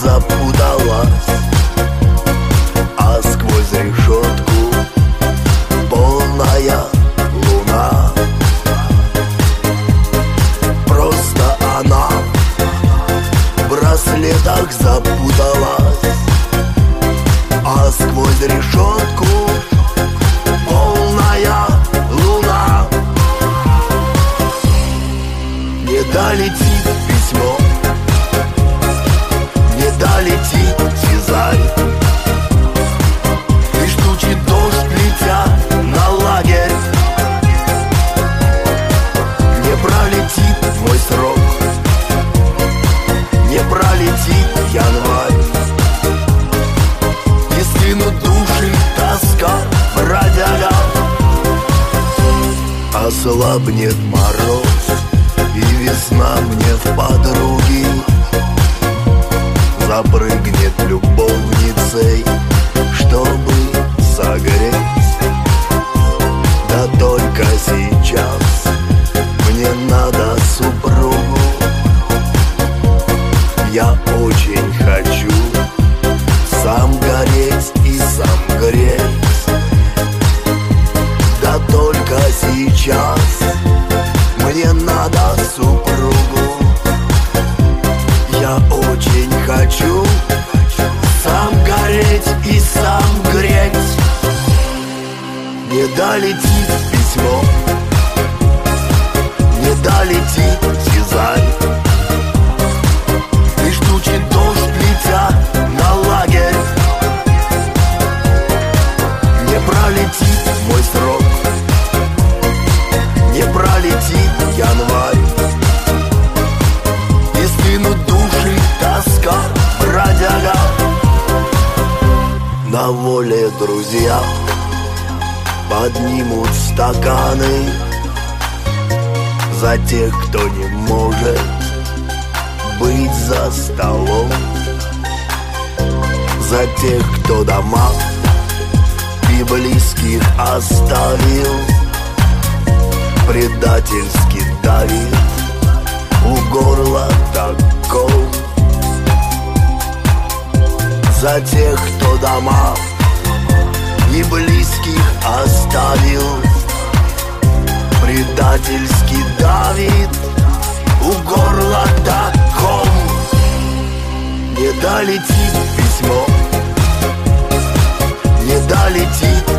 запуталась, а сквозь решетку полная луна. Просто она в браслетах запуталась, а сквозь решетку полная луна. Не долетит письмо, не долетит Сизарь, и ждучий дождь летят на лагерь. Не пролетит мой срок, не пролетит январь, не скинут души тоска бродяга. Ослабнет мороз, и весна мне в подруги запрыгнет любовницей, чтобы согреть. Да только сейчас мне надо супругу. Я очень хочу сам гореть и сам греть. Да только сейчас мне надо супругу. Я очень хочу сам гореть и сам греть. Не долетит письмо, не долетит Сизарь, и ждучий дождь летят на лагерь. Не пролетит мой срок, не пролетит январь, и скинут души тоска бродяга. На воле друзья поднимут стаканы за тех, кто не может быть за столом, за тех, кто дома и близких оставил, предательски давит у горла таков. За тех, кто дома и близких оставил, предательски давит у горла таком. Не долетит письмо, не долетит